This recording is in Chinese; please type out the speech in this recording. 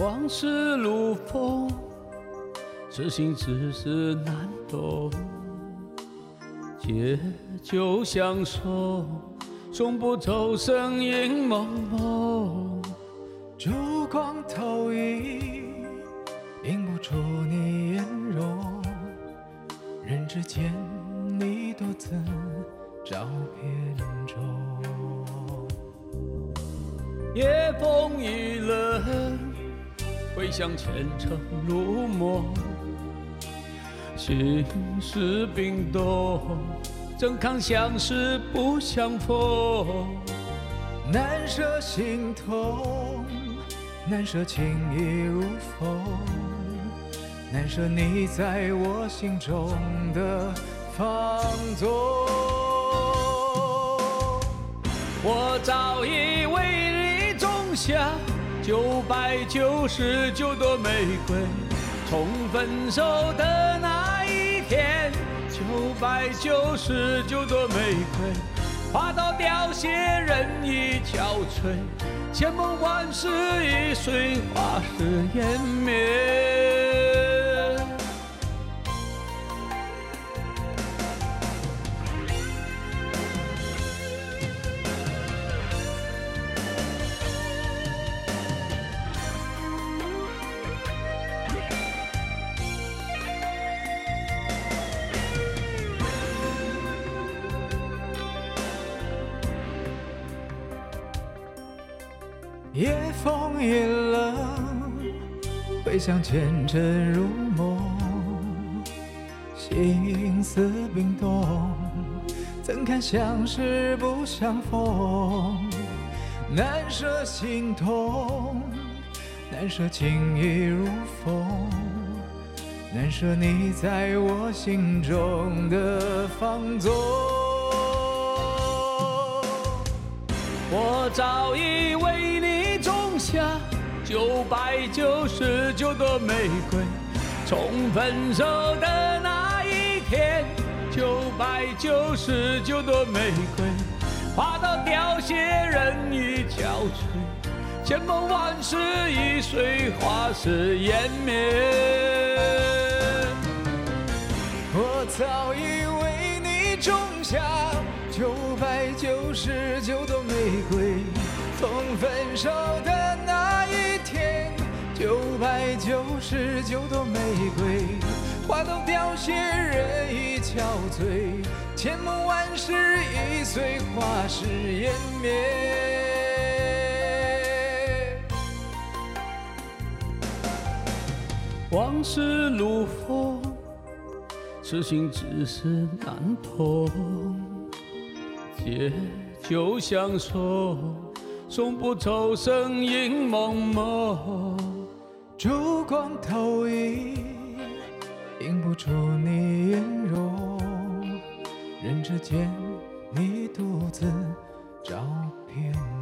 往事如风，痴心只是难懂。借酒相守，送不走声影朦胧。 烛光投影，映不出你颜容。人之间，你独自照片中。 夜风一冷，回想前尘如梦。心事冰冻，怎堪相识不相逢？ 难舍心痛，难舍情意如风，难舍你在我心中的放纵。 我早已为你种下999朵玫瑰，从分手的那一天，999朵玫瑰花到凋谢，人已憔悴，千梦万世已随花事湮灭。 夜风一冷，回想前尘如梦，心思冰冻，怎堪相识不相逢？难舍心痛，难舍情意如风，难舍你在我心中的放纵。 我早已为你种下999朵玫瑰，从分手的那一天，999朵玫瑰花到凋谢，人已憔悴，千梦万世已随花事湮灭。 我早已为你种下999朵玫瑰，从分手的那一天，999朵玫瑰花到凋谢，人已憔悴，千梦万世已随花事湮灭。 往事如风，痴心只是难懂。借酒相守，送不走声影朦胧。 烛光投影，映不出你颜容。人之间，你独自照片